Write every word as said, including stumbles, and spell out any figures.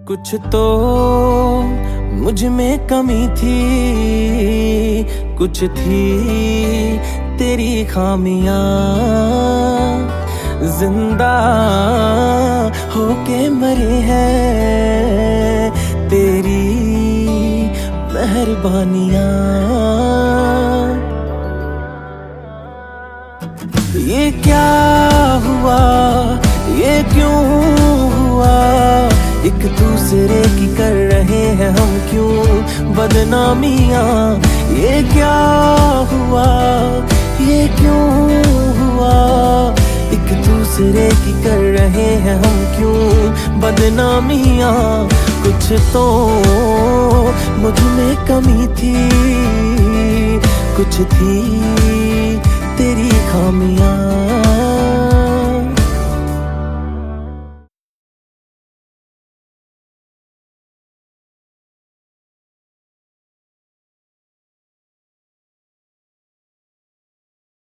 कुछ तो मुझ में कमी थी, कुछ थी तेरी खामियां, जिंदा होके मरे हैं तेरी मेहरबानियां। ये क्या हुआ, ये क्यों हुआ, एक दूसरे की कर रहे हैं हम क्यों बदनामियां। ये क्या हुआ, ये क्यों हुआ, एक दूसरे की कर रहे हैं हम क्यों बदनामियां। कुछ तो मुझ में कमी थी, कुछ थी तेरी खामियां।